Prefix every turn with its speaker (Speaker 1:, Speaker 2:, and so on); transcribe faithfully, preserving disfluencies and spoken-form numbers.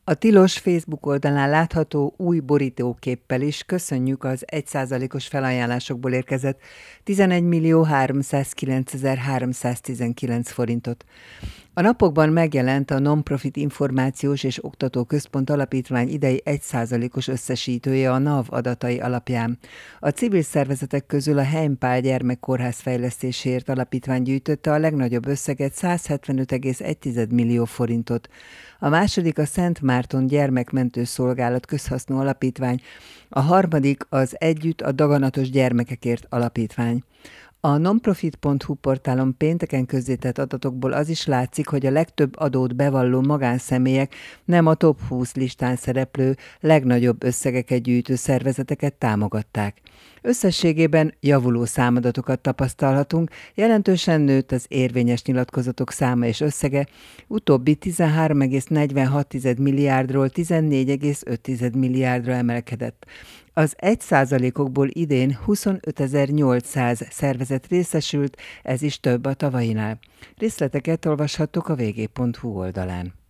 Speaker 1: A Tilos Facebook oldalán látható új borítóképpel is köszönjük az egy százalékos felajánlásokból érkezett tizenegymillió háromszázkilencezer-háromszáztizenkilenc forintot. A napokban megjelent a Non-Profit Információs és Oktató Központ Alapítvány idei egy százalékos összesítője a NAV adatai alapján. A civil szervezetek közül a Heimpál Gyermekkórház fejlesztéséért alapítvány gyűjtötte a legnagyobb összeget, százhetvenöt egész egy millió forintot. A második a Szent Márton Gyermekmentő Szolgálat Közhasznú Alapítvány, a harmadik az Együtt a Daganatos Gyermekekért Alapítvány. A nonprofit pont hu portálon pénteken közzétett adatokból az is látszik, hogy a legtöbb adót bevalló magánszemélyek nem a top húsz listán szereplő, legnagyobb összegeket gyűjtő szervezeteket támogatták. Összességében javuló számadatokat tapasztalhatunk, jelentősen nőtt az érvényes nyilatkozatok száma és összege, utóbbi tizenhárom egész negyvenhat milliárdról tizennégy egész öt milliárdra emelkedett. Az egy százalékokból idén huszonötezer-nyolcszáz szervezet részesült, ez is több a tavainál. Részleteket olvashattok a vg pont hu oldalán.